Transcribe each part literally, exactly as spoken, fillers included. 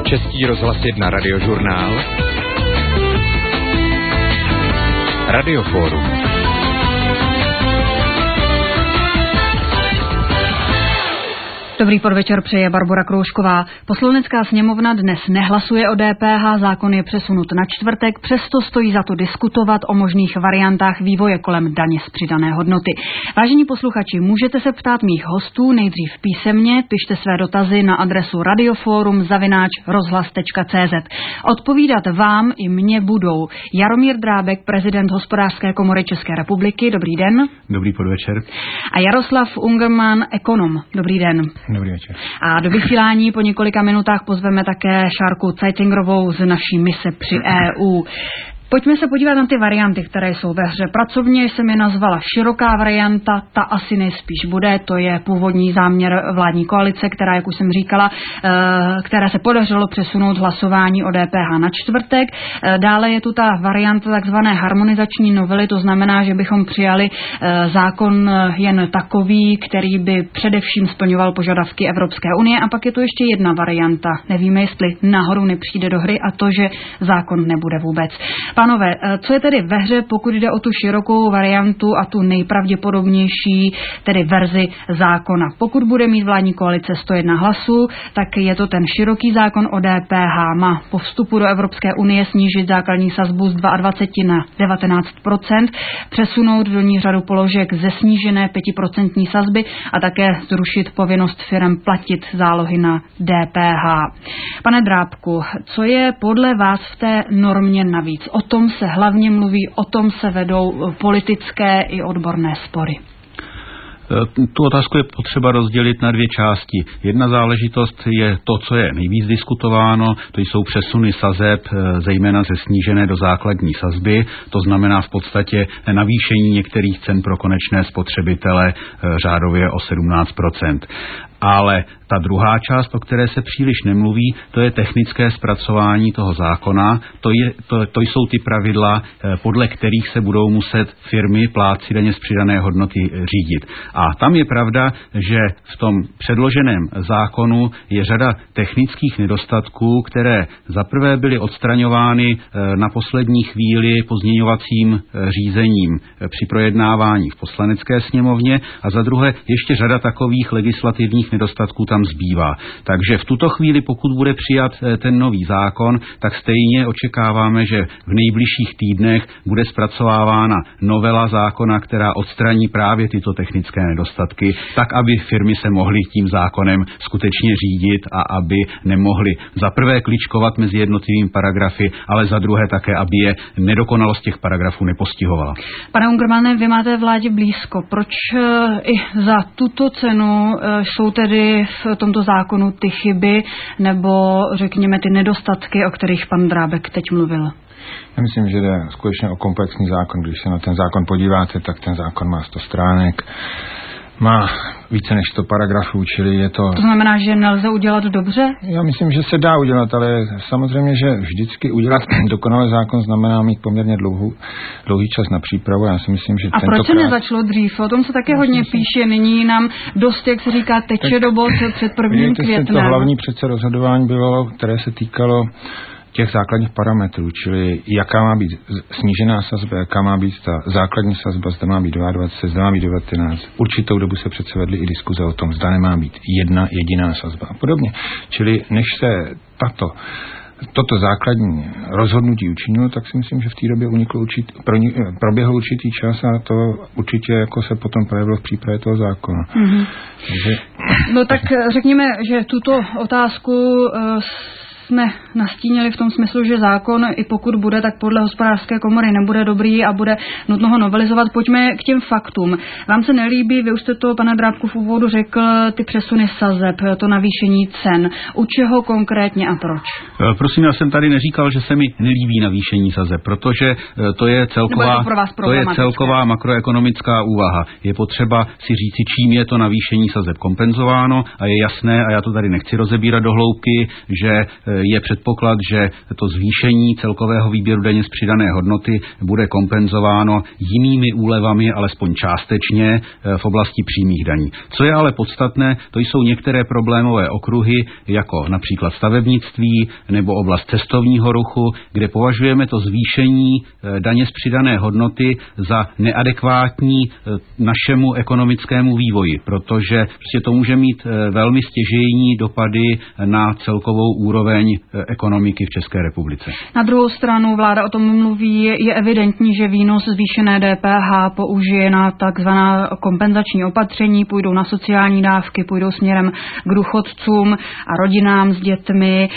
Český rozhlas jedna radiožurnál, Radioforum. Dobrý podvečer přeje Barbora Kroužková. Poslanecká sněmovna dnes nehlasuje o D P H, zákon je přesunut na čtvrtek, přesto stojí za to diskutovat o možných variantách vývoje kolem daně z přidané hodnoty. Vážení posluchači, můžete se ptát mých hostů nejdřív písemně, pište své dotazy na adresu radioforum zavináč rozhlas tečka cé zet. Odpovídat vám i mně budou Jaromír Drábek, prezident Hospodářské komory České republiky. Dobrý den. Dobrý podvečer. A Jaroslav Ungermann, ekonom. Dobrý den. Dobrý večer. A do vysílání po několika minutách pozveme také Šárku Zeitlingerovou z naší mise při E U. Pojďme se podívat na ty varianty, které jsou ve hře. Pracovně jsem je nazvala široká varianta, ta asi nejspíš bude, to je původní záměr vládní koalice, která, jak už jsem říkala, která se podařilo přesunout hlasování o D P H na čtvrtek. Dále je tu ta varianta takzvané harmonizační novely, to znamená, že bychom přijali zákon jen takový, který by především splňoval požadavky Evropské unie. A pak je tu ještě jedna varianta, nevíme, jestli nahoru nepřijde do hry, a to, že zákon nebude vůbec. Pánové, co je tedy ve hře, pokud jde o tu širokou variantu a tu nejpravděpodobnější, tedy verzi zákona? Pokud bude mít vládní koalice sto jedna hlasů, tak je to ten široký zákon o D P H. Má po vstupu do Evropské unie snížit základní sazbu z dvacet dva na devatenáct procent, přesunout do ní řadu položek ze snížené pětiprocentní sazby a také zrušit povinnost firem platit zálohy na D P H. Pane Drábku, co je podle vás v té normě navíc? O tom se hlavně mluví, o tom se vedou politické i odborné spory. Tu otázku je potřeba rozdělit na dvě části. Jedna záležitost je to, co je nejvíc diskutováno, to jsou přesuny sazeb, zejména ze snížené do základní sazby, to znamená v podstatě navýšení některých cen pro konečné spotřebitele řádově o sedmnáct procent. Ale ta druhá část, o které se příliš nemluví, to je technické zpracování toho zákona. To, je, to, to jsou ty pravidla, podle kterých se budou muset firmy, plátci daně z přidané hodnoty řídit. A tam je pravda, že v tom předloženém zákonu je řada technických nedostatků, které zaprvé byly odstraňovány na poslední chvíli pozměňovacím řízením při projednávání v Poslanecké sněmovně a za druhé ještě řada takových legislativních nedostatků tam zbývá. Takže v tuto chvíli, pokud bude přijat ten nový zákon, tak stejně očekáváme, že v nejbližších týdnech bude zpracovávána novela zákona, která odstraní právě tyto technické nedostatky, tak aby firmy se mohly tím zákonem skutečně řídit a aby nemohly za prvé kličkovat mezi jednotlivými paragrafy, ale za druhé také, aby je nedokonalost těch paragrafů nepostihovala. Pane Ungermanne, vy máte vládě blízko. Proč i za tuto cenu jsou tedy v tomto zákonu ty chyby nebo řekněme ty nedostatky, o kterých pan Drábek teď mluvil? Já myslím, že jde skutečně o komplexní zákon. Když se na ten zákon podíváte, tak ten zákon má sto stránek, má více než sto paragrafů, čili je to... To znamená, že nelze udělat dobře? Já myslím, že se dá udělat, ale samozřejmě, že vždycky udělat dokonalý zákon znamená mít poměrně dlouhou, dlouhý čas na přípravu. Já si myslím, že A tentokrát... proč se nezačalo dřív? O tom se také hodně myslím, píše. Nyní nám dost, jak se říká, teče tak, do bod před prvním květnem. To hlavní přece rozhodování bylo, které se týkalo těch základních parametrů, čili jaká má být snížená sazba, jaká má být ta základní sazba, zda má být dvacet dva, zda má být devatenáct. Určitou dobu se přece vedly i diskuze o tom, zda nemá být jedna jediná sazba a podobně. Čili než se tato toto základní rozhodnutí učinilo, tak si myslím, že v té době uniklo určitý, proběhl určitý čas a to určitě jako se potom projevilo v přípravě toho zákona. Mm-hmm. Takže... No tak řekněme, že tuto otázku uh, jsme nastínili v tom smyslu, že zákon, i pokud bude, tak podle Hospodářské komory nebude dobrý a bude nutno ho novelizovat. Pojďme k těm faktům. Vám se nelíbí, vy už jste to, pane Drábku, v úvodu řekl, ty přesuny sazeb, to navýšení cen. U čeho konkrétně a proč? Prosím, já jsem tady neříkal, že se mi nelíbí navýšení sazeb, protože to je celková, to, to je celková makroekonomická úvaha. Je potřeba si říci, čím je to navýšení sazeb kompenzováno a je jasné, a já to tady nechci rozebírat do hloubky, že je předpoklad, že to zvýšení celkového výběru daně z přidané hodnoty bude kompenzováno jinými úlevami, alespoň částečně v oblasti přímých daní. Co je ale podstatné, to jsou některé problémové okruhy, jako například stavebnictví nebo oblast cestovního ruchu, kde považujeme to zvýšení daně z přidané hodnoty za neadekvátní našemu ekonomickému vývoji, protože prostě to může mít velmi stěžejní dopady na celkovou úroveň ekonomiky v České republice. Na druhou stranu vláda o tom mluví, je evidentní, že výnos zvýšené D P H použije na takzvaná kompenzační opatření, půjdou na sociální dávky, půjdou směrem k důchodcům a rodinám s dětmi.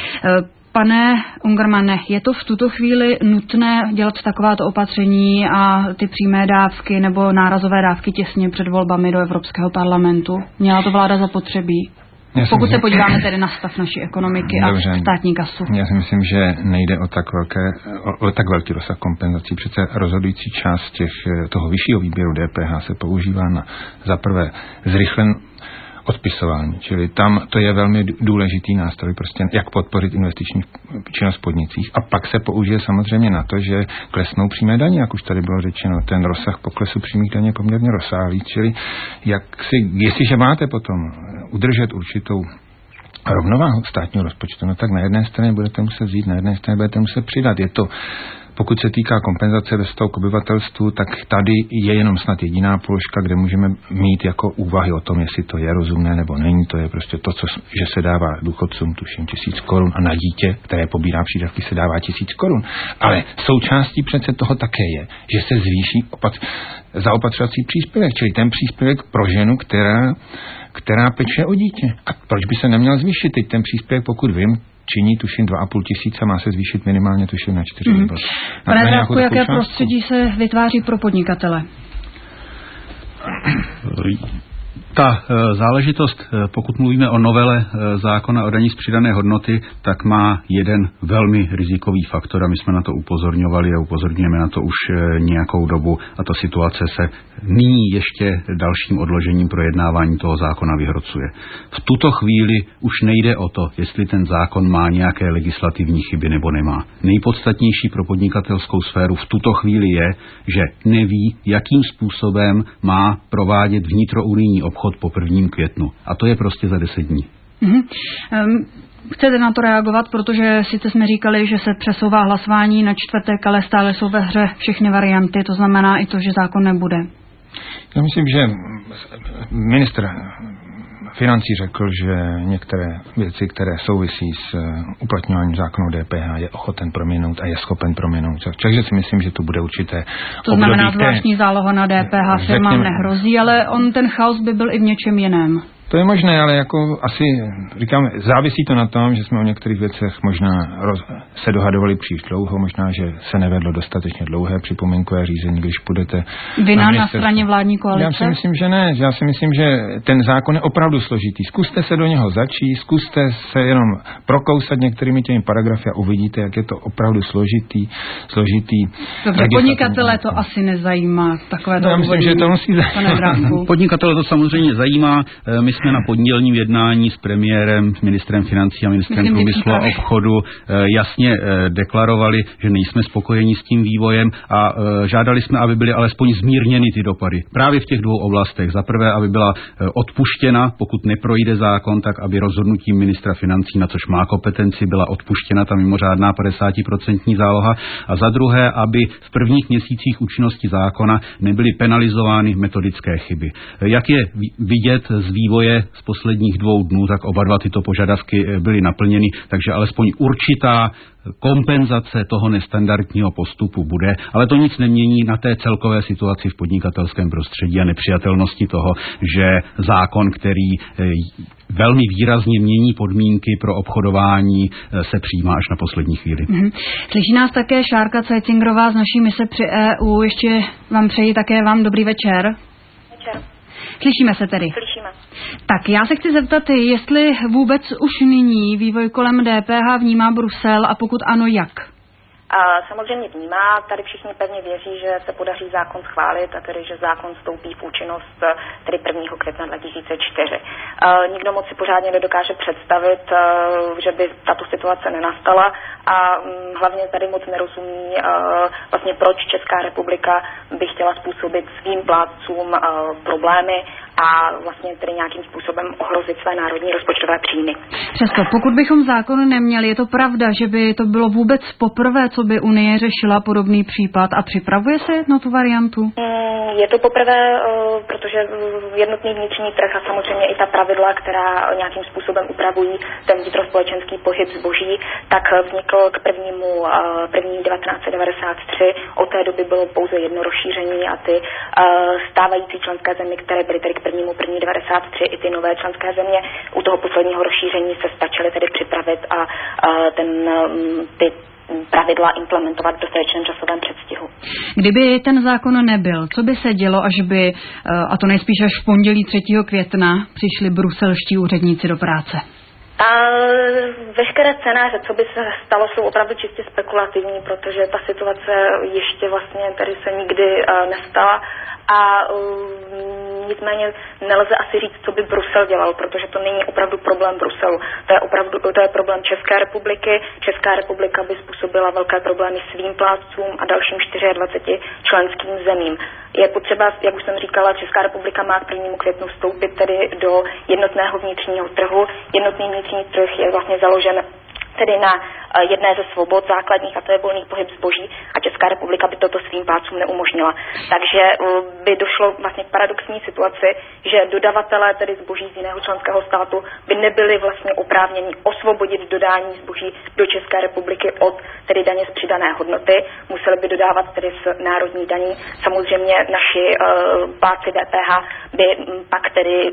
Pane Ungermanne, je to v tuto chvíli nutné dělat takováto opatření a ty přímé dávky nebo nárazové dávky těsně před volbami do Evropského parlamentu? Měla to vláda zapotřebí? Já Pokud myslím, se podíváme tedy na stav naší ekonomiky dobře, a státní kasu. Já si myslím, že nejde o tak, velké, o, o tak velký rozsah kompenzací. Přece rozhodující část těch, toho vyššího výběru D P H se používá na za prvé zrychlen odpisování, čili tam to je velmi důležitý nástroj, prostě jak podpořit investiční činnost v podnicích. A pak se použije samozřejmě na to, že klesnou přímé daně, jak už tady bylo řečeno. Ten rozsah poklesu přímých daní je poměrně rozsáhlý, čili jak si, jestliže máte potom udržet určitou rovnováhu státního rozpočtu, no tak na jedné straně budete muset vzít, na jedné straně budete muset přidat. Je to Pokud se týká kompenzace ve vztahu k obyvatelstvu, tak tady je jenom snad jediná položka, kde můžeme mít jako úvahy o tom, jestli to je rozumné nebo není. To je prostě to, co, že se dává důchodcům, tuším, tisíc korun a na dítě, které pobírá přídavky, se dává tisíc korun. Ale součástí přece toho také je, že se zvýší opat- zaopatřovací příspěvek, čili ten příspěvek pro ženu, která, která peče o dítě. A proč by se neměl zvýšit teď ten příspěvek, pokud vím, činí tuším dva a půl tisíce, má se zvýšit minimálně tuším na čtyři. Mm. Pane Drábku, jaké prostředí se vytváří pro podnikatele? Ta záležitost, pokud mluvíme o novele zákona o dani z přidané hodnoty, tak má jeden velmi rizikový faktor a my jsme na to upozorňovali a upozorňujeme na to už nějakou dobu a ta situace se nyní ještě dalším odložením projednávání toho zákona vyhrocuje. V tuto chvíli už nejde o to, jestli ten zákon má nějaké legislativní chyby nebo nemá. Nejpodstatnější pro podnikatelskou sféru v tuto chvíli je, že neví, jakým způsobem má provádět vnitrounijní obchod po prvním květnu. A to je prostě za deset dní. Mm-hmm. Um, chcete na to reagovat, protože sice jsme říkali, že se přesouvá hlasování na čtvrtek, ale stále jsou ve hře všechny varianty, to znamená i to, že zákon nebude. Já myslím, že ministr financí řekl, že některé věci, které souvisí s uplatňováním zákonu D P H, je ochoten prominout a je schopen prominout. Takže si myslím, že to bude určité To znamená, zvláštní záloha na D P H firmám nehrozí, ale on ten chaos by byl i v něčem jiném. To je možné, ale jako asi, říkám, závisí to na tom, že jsme o některých věcech možná roz, se dohadovali příliš dlouho, možná, že se nevedlo dostatečně dlouhé připomínkové řízení, když půjdete... Vina na, na straně vládní koalice? Já si myslím, že ne. Já si myslím, že ten zákon je opravdu složitý. Zkuste se do něho začít, zkuste se jenom prokousat některými těmi paragrafy a uvidíte, jak je to opravdu složitý, složitý. Dobře, podnikatele to asi nezajímá. Takové to no, já myslím, že to musí zajímat. Podnikatele to samozřejmě zajímá. My jsme na pondělním jednání s premiérem, s ministrem financí a ministrem průmyslu a obchodu jasně deklarovali, že nejsme spokojeni s tím vývojem a žádali jsme, aby byly alespoň zmírněny ty dopady. Právě v těch dvou oblastech. Za prvé, aby byla odpuštěna, pokud neprojde zákon, tak aby rozhodnutím ministra financí, na což má kompetenci, byla odpuštěna ta mimořádná padesátiprocentní záloha. A za druhé, aby v prvních měsících účinnosti zákona nebyly penalizovány metodické chyby. Jak je vidět z vývoje z posledních dvou dnů, tak oba dva tyto požadavky byly naplněny, takže alespoň určitá kompenzace toho nestandardního postupu bude, ale to nic nemění na té celkové situaci v podnikatelském prostředí a nepřijatelnosti toho, že zákon, který velmi výrazně mění podmínky pro obchodování, se přijímá až na poslední chvíli. Mm-hmm. Slyší nás také Šárka Cajcingrová z naší mise při E U. Ještě vám přeji také vám dobrý večer. Večer. Slyšíme se tedy. Slyšíme. Tak já se chci zeptat, jestli vůbec už nyní vývoj kolem D P H vnímá Brusel a pokud ano, jak? A samozřejmě vnímá, tady všichni pevně věří, že se podaří zákon schválit a tedy, že zákon vstoupí v účinnost tedy prvního května dva tisíce čtyři. A nikdo moc si pořádně nedokáže představit, že by tato situace nenastala a hlavně tady moc nerozumí vlastně, proč Česká republika by chtěla způsobit svým plátcům problémy a vlastně tedy nějakým způsobem ohrozit své národní rozpočtové příjmy. Přesto, pokud bychom zákon neměli, je to pravda, že by to bylo vůbec poprvé, co by Unie řešila podobný případ a připravuje se na tu variantu? Je to poprvé, protože jednotný vnitřní trh a samozřejmě i ta pravidla, která nějakým způsobem upravují ten vnitrospolečenský pohyb zboží, tak vznikl k prvnímu první devatenáct set devadesát tři. Od té doby bylo pouze jedno rozšíření a ty stávající členské země, které byly tedy k prvnímu první devadesát tři, i ty nové členské země u toho posledního rozšíření se stačily tedy připravit a ten ty pravidla implementovat v dostatečném časovém předstihu. Kdyby ten zákon nebyl, co by se dělo, až by, a to nejspíš až v pondělí třetího května, přišli bruselští úředníci do práce? A veškeré scénáře, co by se stalo, jsou opravdu čistě spekulativní, protože ta situace ještě vlastně tady se nikdy uh, nestala a uh, nicméně nelze asi říct, co by Brusel dělal, protože to není opravdu problém Bruselu. To je opravdu to je problém České republiky. Česká republika by způsobila velké problémy svým plátcům a dalším dvaceti čtyřem členským zemím. Je potřeba, jak už jsem říkala, Česká republika má k prvnímu květnu vstoupit tedy do jednotného vnitřního trhu. Jednotný vnitřní trh je vlastně založen tedy na jedné ze svobod základních, a to je volný pohyb zboží, a Česká republika by toto svým plátcům neumožnila. Takže by došlo vlastně k paradoxní situaci, že dodavatelé tedy zboží z jiného členského státu by nebyli vlastně oprávněni osvobodit dodání zboží do České republiky od tedy daně z přidané hodnoty, museli by dodávat tedy z národní daní. Samozřejmě naši uh, plátci D P H by m, pak tedy m,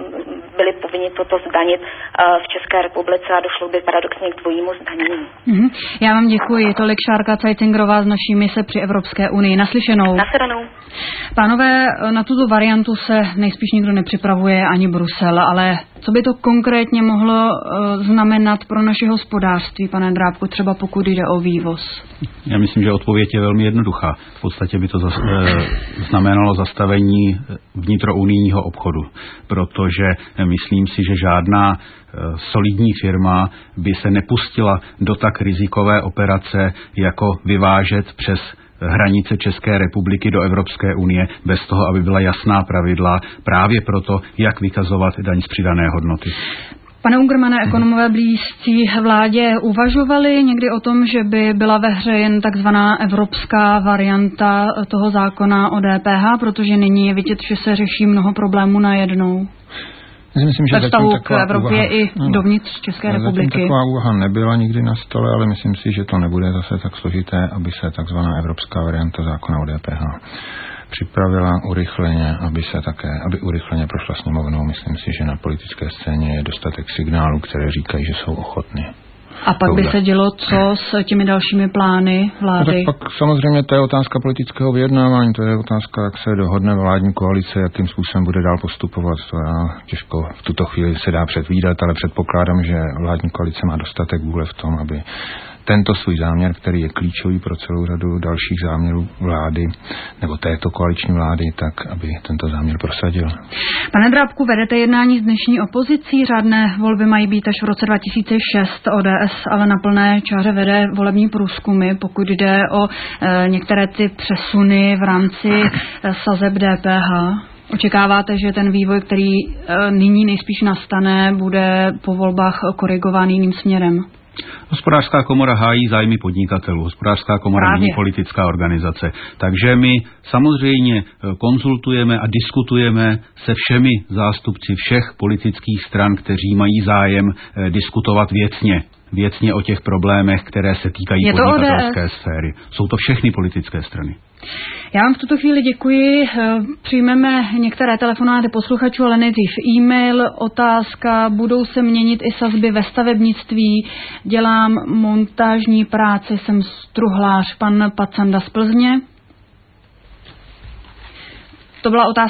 byli povinni toto zdanit uh, v České republice a došlo by paradoxně k dvojímu zdanění. Mm-hmm. Já vám děkuji. Tolik Šárka Cajcingrová z naší mise při Evropské unii. Naslyšenou. Naslyšenou. Pánové, na tuto variantu se nejspíš nikdo nepřipravuje, ani Brusel, ale co by to konkrétně mohlo uh, znamenat pro naše hospodářství, pane Drábku, třeba pokud jde o vývoz? Já myslím, že odpověď je velmi jednoduchá. V podstatě by to zas, e, znamenalo zastavení vnitrounijního obchodu, protože myslím si, že žádná e, solidní firma by se nepustila do tak rizikové operace, jako vyvážet přes hranice České republiky do Evropské unie bez toho, aby byla jasná pravidla právě proto, jak vykazovat daň z přidané hodnoty. Pane Ungermane, ekonomové blízcí vládě uvažovali někdy o tom, že by byla ve hře jen takzvaná evropská varianta toho zákona o D P H, protože nyní je vidět, že se řeší mnoho problémů najednou? Myslím, že ve vztahu k Evropě úvaha, i dovnitř České republiky. Taková úvaha nebyla nikdy na stole, ale myslím si, že to nebude zase tak složité, aby se takzvaná evropská varianta zákona o D P H připravila urychleně, aby se také, aby urychleně prošla sněmovnou. Myslím si, že na politické scéně je dostatek signálů, které říkají, že jsou ochotny. A pak by se dělo co s těmi dalšími plány vlády? No tak pak samozřejmě to je otázka politického vyjednávání, to je otázka, jak se dohodne vládní koalice, jakým způsobem bude dál postupovat. To já těžko v tuto chvíli se dá předvídat, ale předpokládám, že vládní koalice má dostatek vůle v tom, aby tento svůj záměr, který je klíčový pro celou řadu dalších záměrů vlády, nebo této koaliční vlády, tak aby tento záměr prosadil. Pane Drábku, vedete jednání s dnešní opozicí? Řádné volby mají být až v roce dva tisíce šest. O D S ale na plné čáře vede volební průzkumy, pokud jde o e, některé ty přesuny v rámci e, sazeb D P H. Očekáváte, že ten vývoj, který e, nyní nejspíš nastane, bude po volbách korigován jiným směrem? Hospodářská komora hájí zájmy podnikatelů, hospodářská komora Právě. není politická organizace. Takže my samozřejmě konzultujeme a diskutujeme se všemi zástupci všech politických stran, kteří mají zájem diskutovat věcně. Věcně o těch problémech, které se týkají podnikatelské sféry. Jsou to všechny politické strany. Já vám v tuto chvíli děkuji. Přijmeme některé telefonáty posluchačů, ale nejdřív e-mail. Otázka, budou se měnit i sazby ve stavebnictví? Dělám montážní práci, jsem struhlář. Pan Pacanda z Plzně. To byla otázka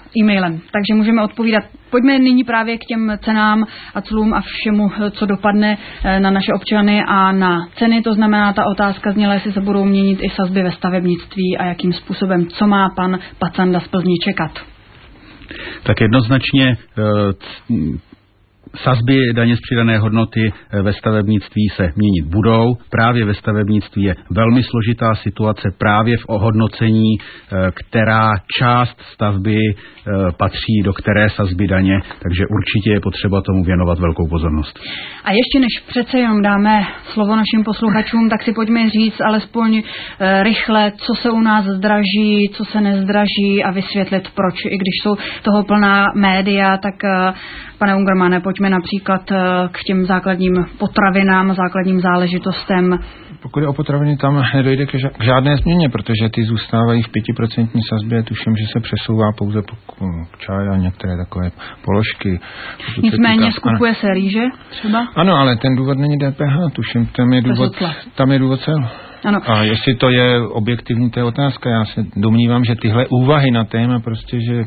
e-mailem, takže můžeme odpovídat. Pojďme nyní právě k těm cenám a clům a všemu, co dopadne na naše občany a na ceny. To znamená, ta otázka zněla, jestli se budou měnit i sazby ve stavebnictví a jakým způsobem, co má pan Pacanda z Plzně čekat. Tak jednoznačně sazby daně z přidané hodnoty ve stavebnictví se měnit budou. Právě ve stavebnictví je velmi složitá situace právě v ohodnocení, která část stavby patří do které sazby daně, takže určitě je potřeba tomu věnovat velkou pozornost. A ještě než přece jenom dáme slovo našim posluchačům, tak si pojďme říct alespoň rychle, co se u nás zdraží, co se nezdraží a vysvětlit proč. I když jsou toho plná média, tak pane Ungermanne, pojďme například k těm základním potravinám, základním záležitostem. Pokud je o potraviny, tam nedojde k žádné změně, protože ty zůstávají v pětiprocentní sazbě. Tuším, že se přesouvá pouze k čaj a některé takové položky. Nicméně týká, skupuje ano. se rýže třeba? Ano, ale ten důvod není D P H, tuším, tam je důvod, tam je důvod cel. Ano. A jestli to je objektivní, to je otázka. Já se domnívám, že tyhle úvahy na téma prostě, že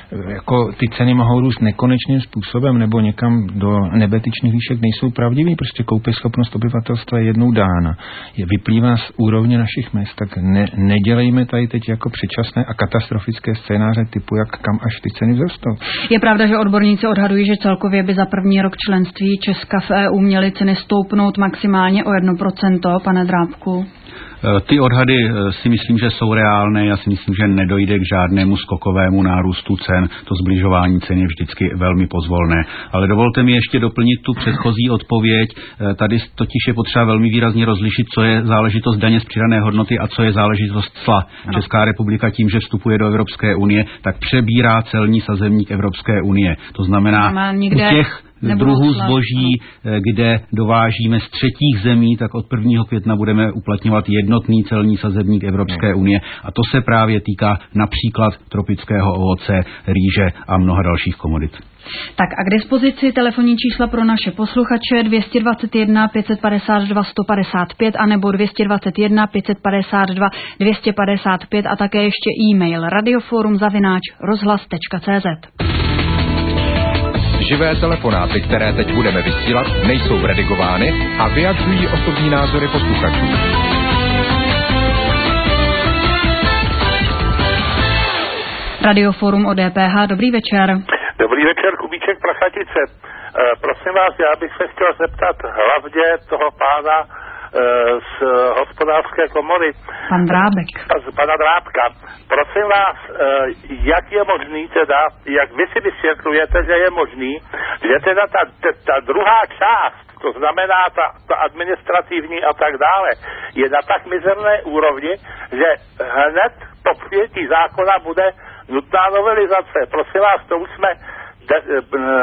jako ty ceny mohou růst nekonečným způsobem nebo někam do nebetyčných výšek, nejsou pravdivý. Prostě koupěschopnost obyvatelstva je jednou dána. Je vyplývá z úrovně našich mest, tak ne, nedělejme tady teď jako předčasné a katastrofické scénáře typu, jak kam až ty ceny vzrostou. Je pravda, že odborníci odhadují, že celkově by za první rok členství Česka v E U měly ceny stoupnout maximálně o jedno procento, pane Drábku? Ty odhady si myslím, že jsou reálné. Já si myslím, že nedojde k žádnému skokovému nárůstu cen. To zbližování cen je vždycky velmi pozvolné. Ale dovolte mi ještě doplnit tu předchozí odpověď. Tady totiž je potřeba velmi výrazně rozlišit, co je záležitost daně z přidané hodnoty a co je záležitost cla. Ano. Česká republika tím, že vstupuje do Evropské unie, tak přebírá celní sazebník Evropské unie. To znamená, u těch druhů zboží, kde dovážíme z třetích zemí, tak od prvního května budeme uplatňovat jednotný celní sazebník Evropské unie a to se právě týká například tropického ovoce, rýže a mnoha dalších komodit. Tak a k dispozici telefonní čísla pro naše posluchače dvě stě dvacet jedna pět set padesát dva sto padesát pět a nebo dvě stě dvacet jedna pět set padesát dva dvě stě padesát pět a také ještě e-mail radioforum zavináč rozhlas tečka cé zet. Živé telefonáty, které teď budeme vysílat, nejsou redigovány a vyjadřují osobní názory posluchačů. Radioforum o D P H, dobrý večer. Dobrý večer, Kubíček Prachatice. E, prosím vás, já bych se chtěl zeptat hlavně toho pána e, z hospodářské komory. Pan Drábek. Pana Drábka. Prosím vás, e, jak je možný teda, jak vy si vysvětlujete, že je možný, že teda ta, ta, ta druhá část, to znamená ta, ta administrativní a tak dále, je na tak mizerné úrovni, že hned po přijetí zákona bude nutná novelizace. Prosím vás, to už jsme de, de,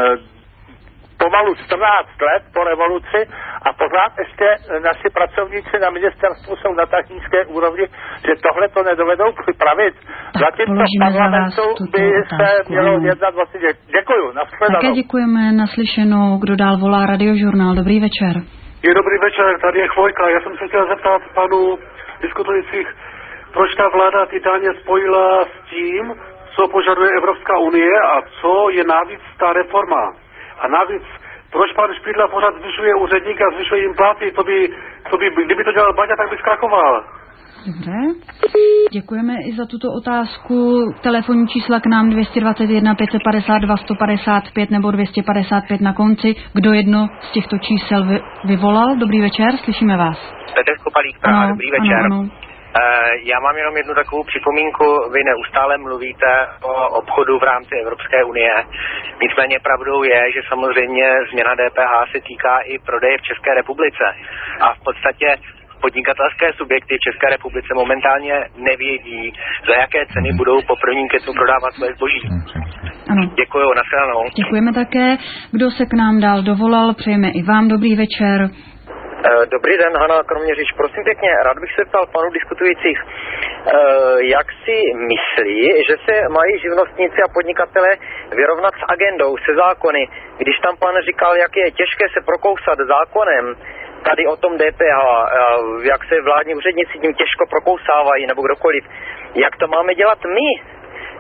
pomalu čtrnáct let po revoluci a pořád ještě naši pracovníci na ministerstvu jsou na tak nízké úrovni, že tohle to nedovedou připravit. Zatímco v parlamentu by se mělo jednat vlastně. Děkuju, nashledanou. Také děkujeme, naslyšenou. Kdo dál volá Radiožurnál, dobrý večer. Je dobrý večer, tady je Chvojka. Já jsem se chtěl zeptat panu diskutujících, proč ta vláda ty daně spojila s tím, co požaduje Evropská unie a co je navíc ta reforma. A navíc, proč pan Špidla pořád zvyšuje úředníka a zvyšuje jim platy, to by, to by, kdyby to dělal Baťa, tak by zkrachoval. Dobře, děkujeme i za tuto otázku. Telefonní čísla k nám dvě stě dvacet jedna pět set padesát dva sto padesát pět nebo dvě stě padesát pět na konci. Kdo jedno z těchto čísel vy, vyvolal? Dobrý večer, slyšíme vás. Petr Kopalík, Praha, dobrý večer. Ano, ano. Já mám jenom jednu takovou připomínku. Vy neustále mluvíte o obchodu v rámci Evropské unie. Nicméně pravdou je, že samozřejmě změna D P H se týká i prodeje v České republice. A v podstatě podnikatelské subjekty v České republice momentálně nevědí, za jaké ceny budou po prvním květnu prodávat své zboží. Ano. Děkuju, nashledanou. Děkujeme také. Kdo se k nám dál dovolal, přejeme i vám dobrý večer. Dobrý den, Hana Kroměříž. Prosím pěkně, rád bych se ptal panu diskutujících, jak si myslí, že se mají živnostníci a podnikatele vyrovnat s agendou, se zákony, když tam pan říkal, jak je těžké se prokousat zákonem, tady o tom D P H, jak se vládní úředníci tím těžko prokousávají, nebo kdokoliv, jak to máme dělat my?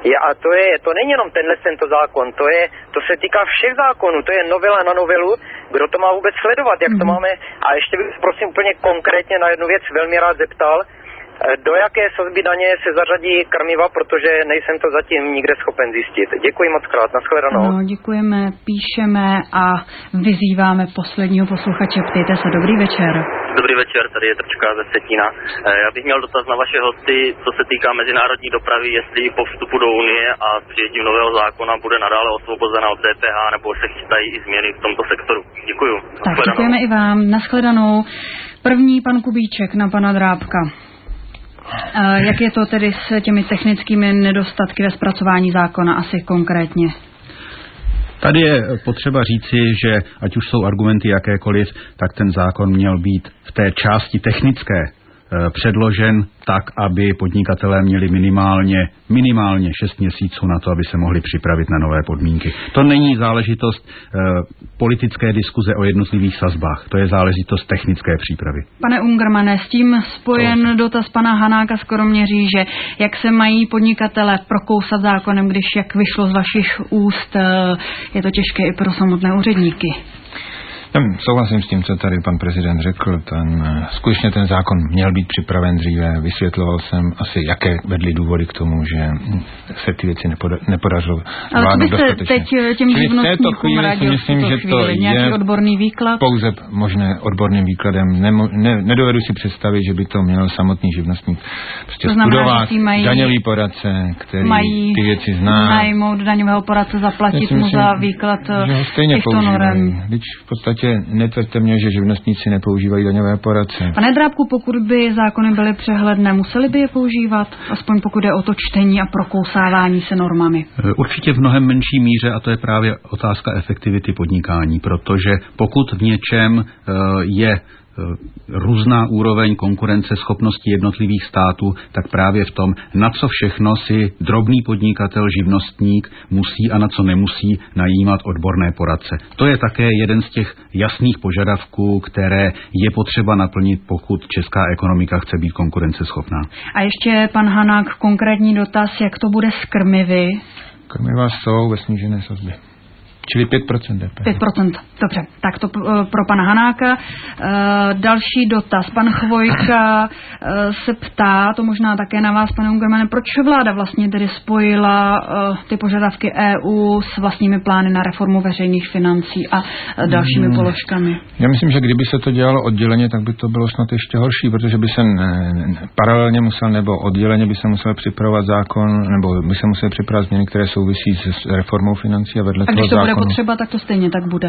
Je, a to, je, to není jenom tenhle tento zákon, to, je, to se týká všech zákonů, to je novela na novelu, kdo to má vůbec sledovat, jak to máme. A ještě bych prosím úplně konkrétně na jednu věc velmi rád zeptal, do jaké sazby daně se zařadí krmiva, protože nejsem to zatím nikde schopen zjistit. Děkuji moc krát, nashledanou. No, děkujeme, píšeme a vyzýváme posledního posluchače. Ptejte se, dobrý večer. Dobrý večer, tady je Trčka ze Vsetína. Já bych měl dotaz na vaše hosty, co se týká mezinárodní dopravy, jestli po vstupu do Unie a přijetím nového zákona bude nadále osvobozena od D P H, nebo se chystají i změny v tomto sektoru. Děkuju. Tak děkujeme i vám. Nashledanou. První pan Kubíček na pana Drábka. Jak je to tedy s těmi technickými nedostatky ve zpracování zákona asi konkrétně? Tady je potřeba říci, že ať už jsou argumenty jakékoliv, tak ten zákon měl být v té části technické předložen tak, aby podnikatelé měli minimálně, minimálně šest měsíců na to, aby se mohli připravit na nové podmínky. To není záležitost e, politické diskuze o jednotlivých sazbách, to je záležitost technické přípravy. Pane Ungermane, s tím spojen to... dotaz pana Hanáka skoro měří, že jak se mají podnikatelé prokousat zákonem, když jak vyšlo z vašich úst, je to těžké i pro samotné úředníky. Já souhlasím s tím, co tady pan prezident řekl. Ten, skutečně ten zákon měl být připraven dříve. Vysvětloval jsem asi, jaké vedly důvody k tomu, že se ty věci nepoda, nepodařilo zvládnout dostatečně. Ale co byste teď těm živnostníkům radil myslím, v že to nějaký odborný výklad? Pouze možné odborným výkladem. Nemo, ne, nedovedu si představit, že by to měl samotný živnostník prostě studovat. Daňový poradce, který mají ty věci zná. Najmout daňového poradce, zaplatit mu za výklad těchto norem. Když v podstatě netvrďte mě, že živnostníci nepoužívají daňové poradce. Pane Drábku, pokud by zákony byly přehledné, museli by je používat? Aspoň pokud je o to čtení a prokousávání se normami. Určitě v mnohem menší míře a to je právě otázka efektivity podnikání, protože pokud v něčem je různá úroveň konkurenceschopnosti jednotlivých států, tak právě v tom, na co všechno si drobný podnikatel, živnostník musí a na co nemusí najímat odborné poradce. To je také jeden z těch jasných požadavků, které je potřeba naplnit, pokud česká ekonomika chce být konkurenceschopná. A ještě pan Hanák, konkrétní dotaz, jak to bude s krmivy? Krmiva jsou ve snížené sazbě. Čili pět procent D P H. pět procent, dobře. Tak to pro pana Hanáka. Další dotaz. Pan Chvojka se ptá, to možná také na vás, pane Ungermane, proč vláda vlastně tedy spojila ty požadavky E U s vlastními plány na reformu veřejných financí a dalšími hmm. položkami? Já myslím, že kdyby se to dělalo odděleně, tak by to bylo snad ještě horší, protože by se paralelně musel nebo odděleně by se musel připravovat zákon, nebo by se musel připravovat změny, které souvisí s reformou financí a vedle a toho zákona. Potřeba, tak to stejně tak bude.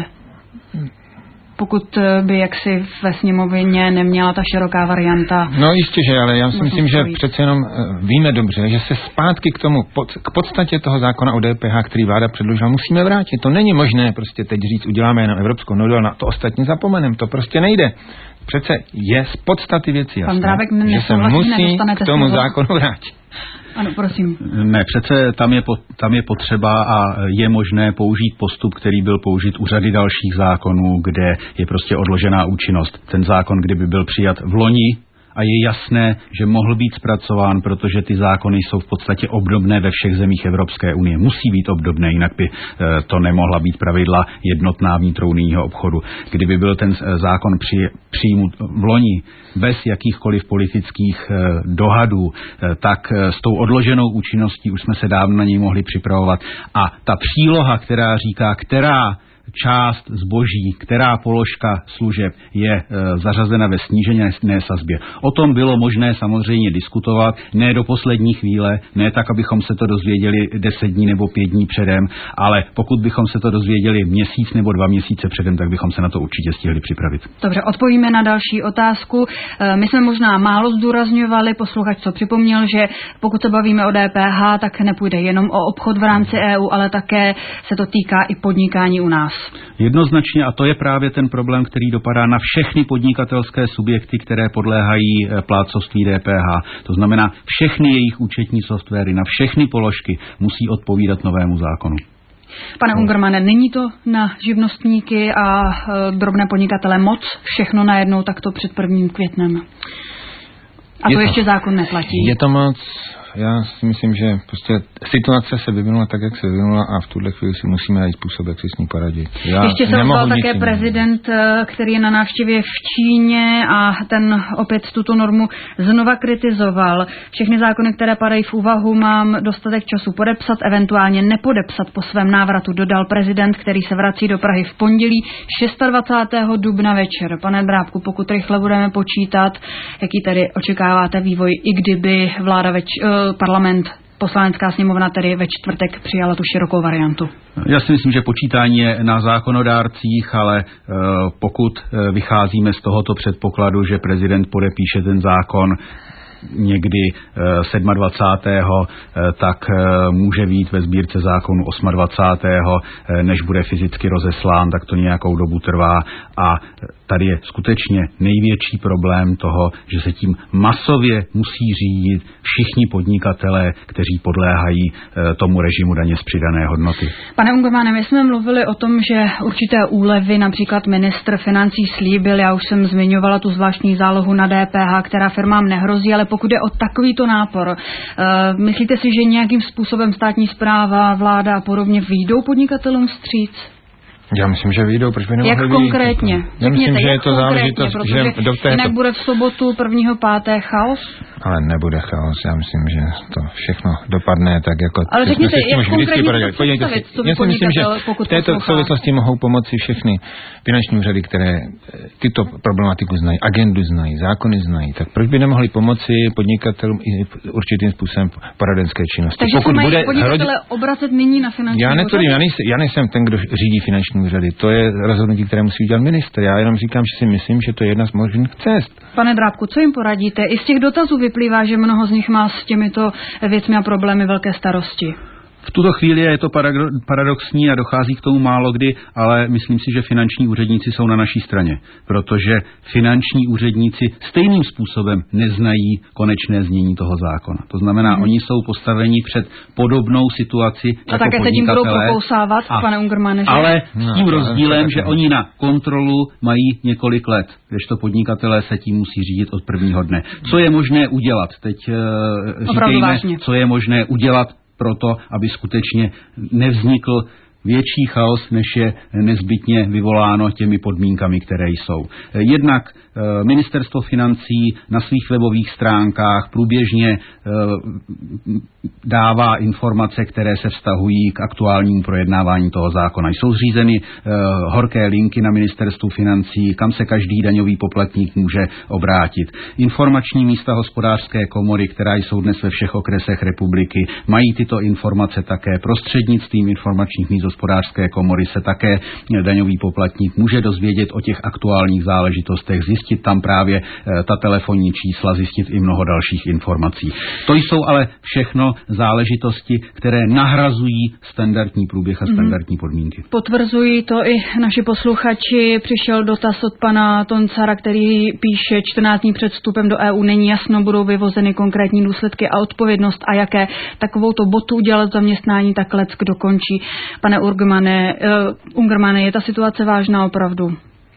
Pokud by jaksi ve sněmovině neměla ta široká varianta. No jistě, že, ale já si myslím, že přece jenom víme dobře, že se zpátky k tomu, k podstatě toho zákona o D P H, který vláda předložila, musíme vrátit. To není možné prostě teď říct, uděláme jenom evropskou novelu, na to ostatní zapomenem, to prostě nejde. Přece je z podstaty věci jasné, že se musí k tomu zákonu vrátit. Ano, prosím. Ne, přece tam je, tam je potřeba a je možné použít postup, který byl použit u řady dalších zákonů, kde je prostě odložená účinnost. Ten zákon, kdyby byl přijat v loni, a je jasné, že mohl být zpracován, protože ty zákony jsou v podstatě obdobné ve všech zemích Evropské unie. Musí být obdobné, jinak by to nemohla být pravidla jednotná vnitrounijního obchodu. Kdyby byl ten zákon při, přijmut v loni bez jakýchkoliv politických dohadů, tak s tou odloženou účinností už jsme se dávno na něj mohli připravovat. A ta příloha, která říká, která část zboží, která položka služeb je e, zařazena ve snížené sazbě. O tom bylo možné samozřejmě diskutovat, ne do poslední chvíle, ne tak, abychom se to dozvěděli deset dní nebo pět dní předem, ale pokud bychom se to dozvěděli měsíc nebo dva měsíce předem, tak bychom se na to určitě stihli připravit. Dobře, odpovíme na další otázku. E, my jsme možná málo zdůrazňovali, posluchač co připomněl, že pokud se bavíme o D P H, tak nepůjde jenom o obchod v rámci E U, ale také se to týká i podnikání u nás. Jednoznačně, a to je právě ten problém, který dopadá na všechny podnikatelské subjekty, které podléhají plátcovství D P H. To znamená, všechny jejich účetní softwary na všechny položky musí odpovídat novému zákonu. Pane Ungermane, není to na živnostníky a e, drobné podnikatele moc všechno najednou takto před prvním květnem? A to, to ještě zákon neplatí. Je to moc. já si myslím, že prostě situace se vyvinula tak, jak se vyvinula a v tuhle chvíli si musíme najít způsob, jak si s ní poradit. Já Ještě se ozval také prezident, který je na návštěvě v Číně a ten opět tuto normu znova kritizoval. Všechny zákony, které padají v úvahu, mám dostatek času podepsat, eventuálně nepodepsat po svém návratu, dodal prezident, který se vrací do Prahy v pondělí dvacátého šestého dubna večer. Pane Drábku, pokud rychle budeme počítat, jaký tady očekáváte vývoj, i kdyby vláda več, eh, parlament, poslanecká sněmovna tedy ve čtvrtek přijala tu širokou variantu? Já si myslím, že počítání je na zákonodárcích, ale uh, pokud uh, vycházíme z tohoto předpokladu, že prezident podepíše ten zákon někdy uh, dvacátého sedmého, uh, tak uh, může být ve sbírce zákonu dvacátého osmého, uh, než bude fyzicky rozeslán, tak to nějakou dobu trvá a tady je skutečně největší problém toho, že se tím masově musí řídit všichni podnikatelé, kteří podléhají e, tomu režimu daně z přidané hodnoty. Pane Ungermanne, my jsme mluvili o tom, že určité úlevy, například ministr financí slíbil, já už jsem zmiňovala tu zvláštní zálohu na D P H, která firmám nehrozí, ale pokud je o takovýto nápor, e, myslíte si, že nějakým způsobem státní správa, vláda a podobně vyjdou podnikatelům vstříc? Já myslím, že vyjdou, proč by nemohli Jak konkrétně? Já myslím, Řekněte, že je to záležitost, že do této... jinak bude v sobotu prvního pátého chaos? Ale nebude chaos, já myslím, že to všechno dopadne tak, jako... Ale řekněte, jak konkrétně to představit, co by já si myslím, že v této poslouchá. souvislosti mohou pomoci všechny finanční úřady, které tyto problematiku znají, agendu znají, zákony znají, tak proč by nemohli pomoci podnikatelům i určitým způsobem poradenské činnosti? Takže pokud se mají podnikatelé hrozit... obracet nyní na finanční já netvrdím, já, nejsem, já nejsem ten, kdo řídí finanční úřady. To je rozhodnutí, které musí udělat ministr. Já jenom říkám, že si myslím, že to je jedna z možných cest. Pane Drábku, co jim poradíte? I z těch dotazů vyplývá, že mnoho z nich má s těmito věcmi a problémy velké starosti. V tuto chvíli je to paradoxní a dochází k tomu málo kdy, ale myslím si, že finanční úředníci jsou na naší straně, protože finanční úředníci stejným způsobem neznají konečné znění toho zákona. To znamená, hmm. oni jsou postaveni před podobnou situaci a jako také se tím budou pokousávat, a, pane Ungermanne, že? Ale s tím no, rozdílem, že oni na kontrolu mají několik let, kdežto podnikatelé se tím musí řídit od prvního dne. Co je možné udělat? Teď uh, říkejme, co je možné udělat proto, aby skutečně nevznikl větší chaos, než je nezbytně vyvoláno těmi podmínkami, které jsou. Jednak Ministerstvo financí na svých webových stránkách průběžně dává informace, které se vztahují k aktuálnímu projednávání toho zákona. Jsou zřízeny horké linky na Ministerstvu financí, kam se každý daňový poplatník může obrátit. Informační místa hospodářské komory, která jsou dnes ve všech okresech republiky, mají tyto informace také. Prostřednictvím informačních míst hospodářské komory se také daňový poplatník může dozvědět o těch aktuálních záležitostech, zjistit tam právě ta telefonní čísla, zjistit i mnoho dalších informací. To jsou ale všechno záležitosti, které nahrazují standardní průběh a standardní podmínky. Potvrzují to i naši posluchači. Přišel dotaz od pana Toncara, který píše, čtrnáct dní před vstupem do E U není jasno, budou vyvozeny konkrétní důsledky a odpovědnost a jaké takovouto botu udělat zaměstnání, tak lec kdo končí. Pane Ungermanne, uh, Ungermanne, je ta situace vážná opravdu?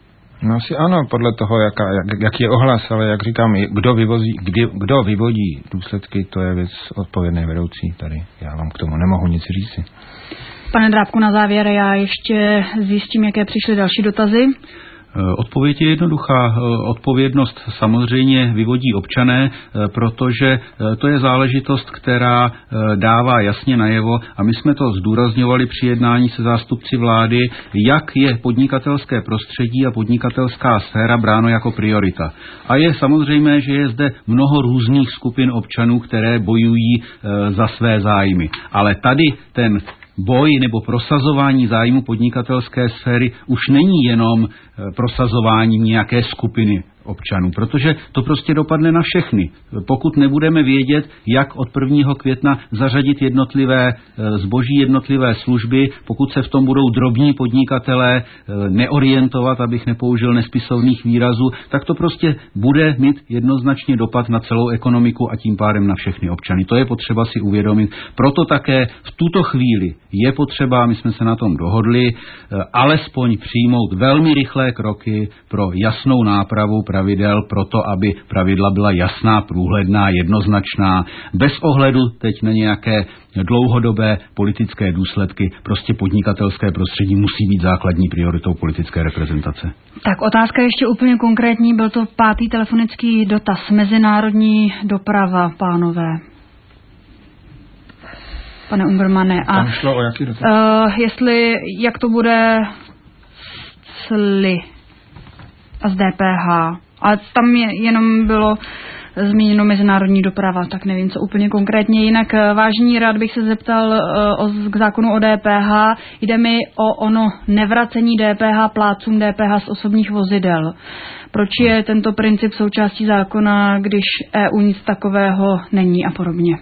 No asi ano, podle toho, jaká, jak, jaký je ohlas, ale jak říkám, kdo, vyvozí, kdy, kdo vyvodí důsledky, to je věc odpovědné vedoucí tady. Já vám k tomu nemohu nic říci. Pane Drábku, na závěr já ještě zjistím, jaké přišly další dotazy. Odpověď je jednoduchá. Odpovědnost samozřejmě vyvodí občané, protože to je záležitost, která dává jasně najevo, a my jsme to zdůrazňovali při jednání se zástupci vlády, jak je podnikatelské prostředí a podnikatelská sféra bráno jako priorita. A je samozřejmé, že je zde mnoho různých skupin občanů, které bojují za své zájmy. Ale tady ten boj nebo prosazování zájmu podnikatelské sféry už není jenom prosazování nějaké skupiny občanů, protože to prostě dopadne na všechny. Pokud nebudeme vědět, jak od prvního května zařadit jednotlivé zboží, jednotlivé služby, pokud se v tom budou drobní podnikatelé neorientovat, abych nepoužil nespisovných výrazů, tak to prostě bude mít jednoznačně dopad na celou ekonomiku a tím pádem na všechny občany. To je potřeba si uvědomit. Proto také v tuto chvíli je potřeba, my jsme se na tom dohodli, alespoň přijmout velmi rychlé kroky pro jasnou nápravu pravidel proto, aby pravidla byla jasná, průhledná, jednoznačná, bez ohledu teď na nějaké dlouhodobé politické důsledky. Prostě podnikatelské prostředí musí být základní prioritou politické reprezentace. Tak otázka ještě úplně konkrétní, byl to pátý telefonický dotaz. Mezinárodní doprava, pánové. Pane Ungermanne. A tam šlo o jaký dotaz? Uh, jestli, jak to bude s cly a z D P H. Ale tam je, jenom bylo zmíněno mezinárodní doprava, tak nevím, co úplně konkrétně. Jinak vážení, rád bych se zeptal uh, o, k zákonu o D P H. Jde mi o ono nevracení D P H plátcům D P H z osobních vozidel. Proč je tento princip součástí zákona, když E U nic takového není a podobně?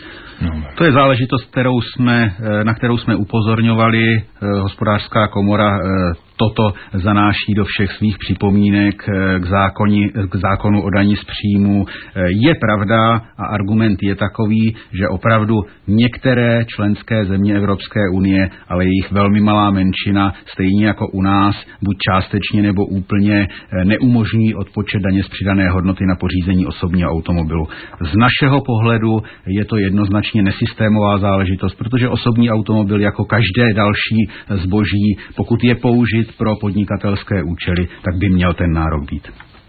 To je záležitost, kterou jsme, na kterou jsme upozorňovali. Hospodářská komora toto zanáší do všech svých připomínek k, zákoni, k zákonu o dani z příjmu. Je pravda a argument je takový, že opravdu některé členské země Evropské unie, ale jejich velmi malá menšina, stejně jako u nás, buď částečně nebo úplně neumožní odpočet daně z přidané hodnoty na pořízení osobního automobilu. Z našeho pohledu je to jednoznačně nesystémová záležitost, protože osobní automobil jako každé další zboží, pokud je použit pro podnikatelské účely, tak by měl ten nárok být.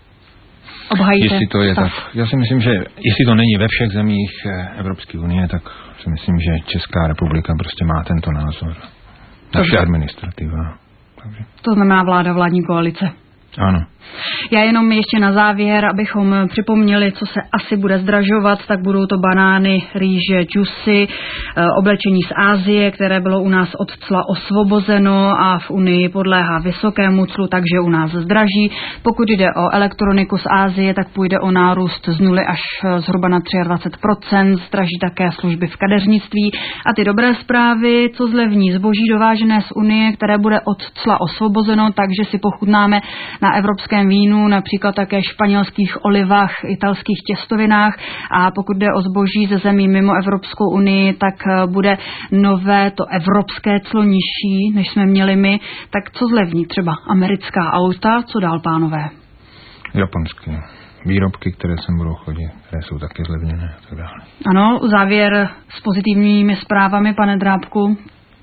Obhajíte jestli to je stav. tak. Já si myslím, že jestli to není ve všech zemích Evropské unie, tak si myslím, že Česká republika prostě má tento názor. Naše administrativa. Takže. To znamená vláda, vládní koalice. Ano. Já jenom ještě na závěr, abychom připomněli, co se asi bude zdražovat, tak budou to banány, rýže, džusy, oblečení z Asie, které bylo u nás od cla osvobozeno a v Unii podléhá vysokému clu, takže u nás zdraží. Pokud jde o elektroniku z Asie, tak půjde o nárůst z nuly až zhruba na dvacet tři procent, zdraží také služby v kadeřnictví. A ty dobré zprávy, co zlevní zboží dovážené z Unie, které bude od cla osvobozeno, takže si pochutnáme na evropském vínu, například také španělských olivách, italských těstovinách, a pokud jde o zboží ze zemí mimo Evropskou unii, tak bude nové to evropské clo nižší, než jsme měli my. Tak co zlevní třeba americká auta, co dál, pánové? Japonské výrobky, které sem budou chodit, které jsou taky zlevněné a tak dále. Ano, závěr s pozitivními zprávami, pane Drábku.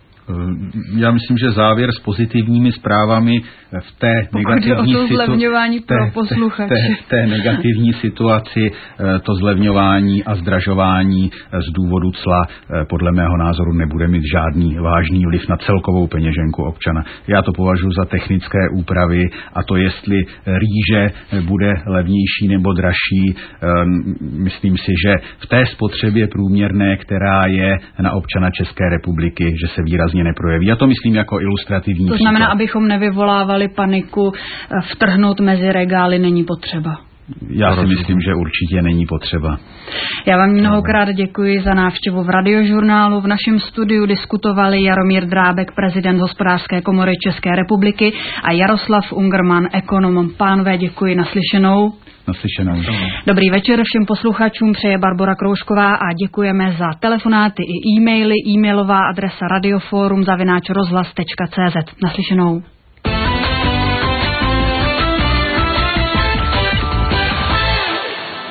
Já myslím, že závěr s pozitivními zprávami v té negativní, situ- pro posluchače. té, té, té negativní situaci to zlevňování a zdražování z důvodu cla podle mého názoru nebude mít žádný vážný vliv na celkovou peněženku občana. Já to považuji za technické úpravy, a to jestli rýže bude levnější nebo dražší, myslím si, že v té spotřebě průměrné, která je na občana České republiky, že se výrazně neprojeví. Já to myslím jako ilustrativní To znamená, příklad. abychom nevyvolávali paniku, vtrhnout mezi regály není potřeba. Já si myslím, že určitě není potřeba. Já vám mnohokrát děkuji za návštěvu v Radiožurnálu. V našem studiu diskutovali Jaromír Drábek, prezident Hospodářské komory České republiky, a Jaroslav Ungermann, ekonom. Pánové, děkuji, naslyšenou. Naslyšenou. Dobrý večer všem posluchačům, přeje Barbora Kroužková a děkujeme za telefonáty i e-maily. E-mailová adresa radioforum zavináč rozhlas tečka cé zet. Naslyšenou.